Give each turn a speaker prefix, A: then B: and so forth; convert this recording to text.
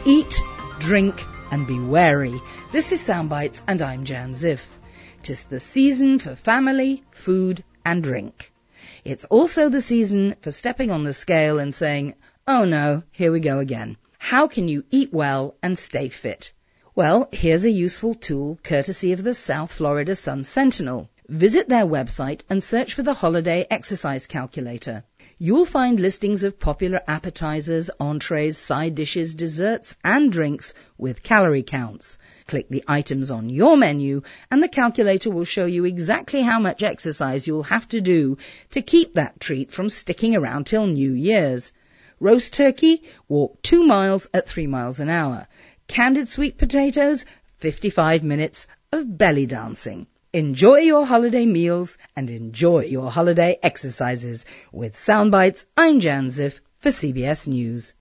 A: Eat, drink and be wary. This is Soundbites and I'm Jan Ziff. 'Tis the season for family, food and drink. It's also the season for stepping on the scale and saying, oh no, here we go again. How can you eat well and stay fit? Well, here's a useful tool courtesy of the South Florida Sun Sentinel. Visit their website and search for the Holiday Exercise Calculator. You'll find listings of popular appetizers, entrees, side dishes, desserts and drinks with calorie counts. Click the items on your menu and the calculator will show you exactly how much exercise you'll have to do to keep that treat from sticking around till New Year's. Roast turkey, walk 2 miles at 3 miles an hour. Candied sweet potatoes, 55 minutes of belly dancing. Enjoy your holiday meals and enjoy your holiday exercises. With Soundbites, I'm Jan Ziff for CBS News.